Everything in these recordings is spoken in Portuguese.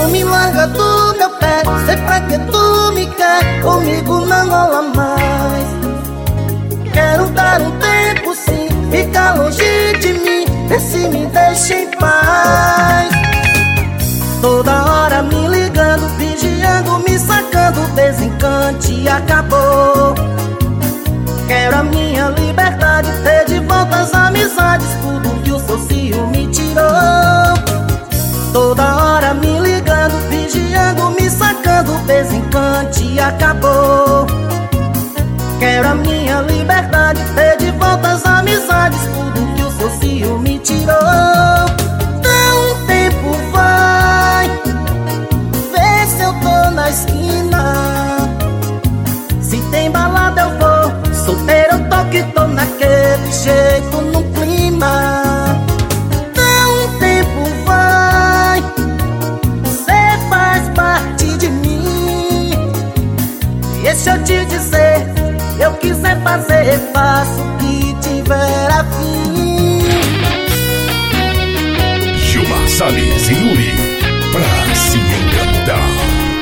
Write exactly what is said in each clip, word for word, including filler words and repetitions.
me larga do meu pé, sei pra que tu me quer, comigo não rola mais. Quero dar um tempo sim, fica longe de mim, vê se me deixa em paz. Toda hora me ligando, vigiando, me sacando, desencante acabou. Quero a minha liberdade, ter de volta as amizades, tudo que o seu ciúme me tirou. Toda hora me ligando, vigiando, me sacando, desencante acabou. Quero a minha liberdade, ter de volta as amizades, tudo que o seu ciúme me tirou. Dá um tempo, vai, vê se eu tô na esquina. Se tem balada eu vou, solteiro eu tô que tô naquele jeito, no clima. Dá um tempo, vai, cê faz parte de mim. E se eu te dizer, eu quiser fazer, faço o que tiver a fim. Gilmar Salles e Yuri, pra se encantar.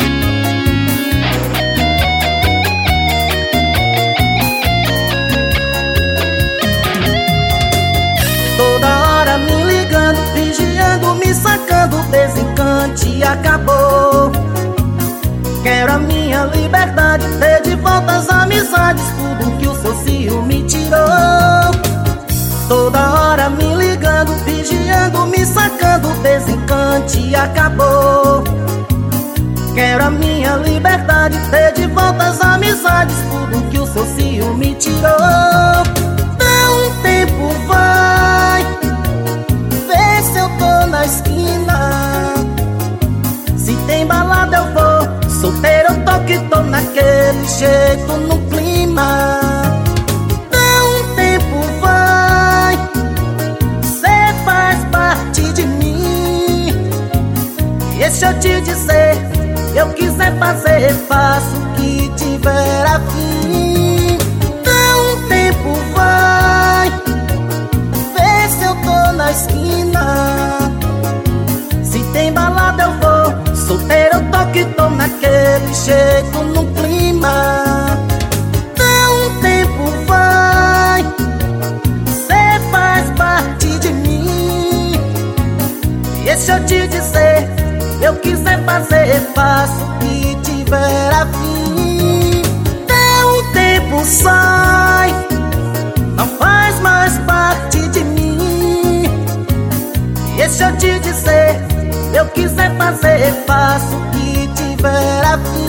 Toda hora me ligando, vigiando, me sacando, desencante acabou. Quero a minha liberdade, ter de volta as amizades, tudo que o seu ciúme me tirou. Toda hora me ligando, vigiando, me sacando, desencante acabou. Quero a minha liberdade, ter de volta as amizades, tudo que o seu ciúme me tirou. Dá um tempo, vai, vê se eu tô na esquina. Se tem balada eu vou, solteiro eu tô que tô naquele jeito, no clima. Dá um tempo, vai, cê faz parte de mim. E se eu te dizer, eu quiser fazer, faço o que tiver a fim. Dá um tempo, vai, vê se eu tô na esquina. Se tem balada eu vou, solteiro eu tô que tô naquele jeito, no clima. Dá um tempo, vai, cê faz parte de mim. E se eu te dizer, eu quiser fazer, faço o que tiver a fim. Dá um tempo, sai, não faz mais parte de mim. E se eu te dizer, eu quiser fazer, faço o que tiver a fim.